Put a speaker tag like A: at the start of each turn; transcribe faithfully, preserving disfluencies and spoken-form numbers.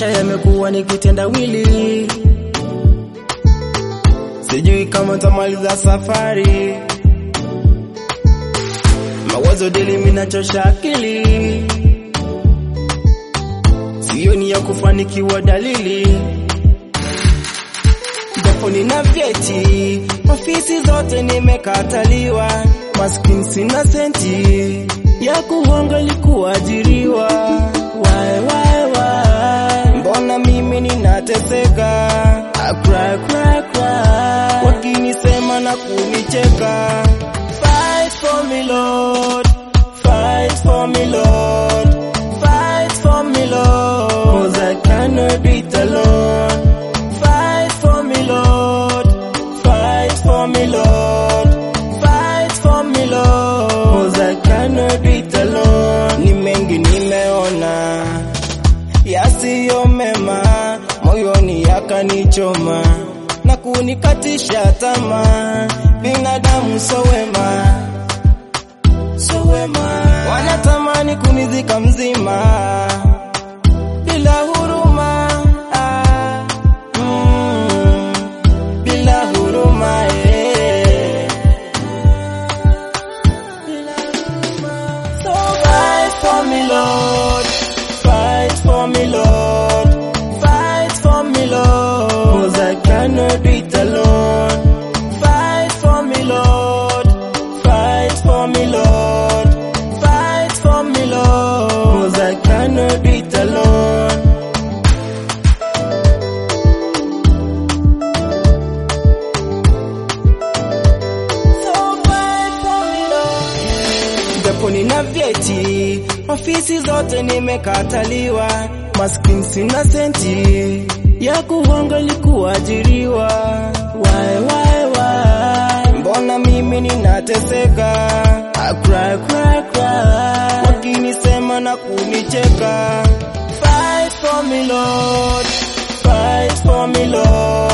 A: maisha yamekuwa ni kitendawili, sijui kama tamaliza safari. Mawazo deli minachosha akili, sioni ya kufanikiwa dalili. Japo nina vyeti, ofisi zote nimekataliwa, maskini sina senti ya kuhonga likuajiriwa. Why, why, why? Mbona mimi ninateseka? I cry, cry, cry. Wakinisema na kunicheka. Fight for me, Lord. Fight for me, Lord. Fight for me, Lord. 'Cause I cannot do it alone. Fight for me, Lord. Fight for me, Lord. Fight for me, Lord. 'Cause I cannot do it alone. Ni mengi nimeona yasiyo mema, moyoni yakanichoma na kunikatisha tamaa. Binadamu so wema, so wema, wanatamani kunizika mzima bila huruma. Ah, mm, bila huruma eh. Bila huruma. So fight for me, Lord. Fight for me, Lord. Fight for me, Lord. 'Cause I cannot do it alone. Fight for me, Lord. Fight for me, Lord. Fight for me, Lord. 'Cause I cannot do it alone. So fight for me, Lord. Japo nina vyeti, ofisi zote nimekataliwa, maskini sina senti ya kuhonga likuajiriwa. Why, why, why? Mbona mimi ninateseka? I cry, cry, cry. Wakinisema na kunicheka. Fight for me, Lord. Fight for me, Lord.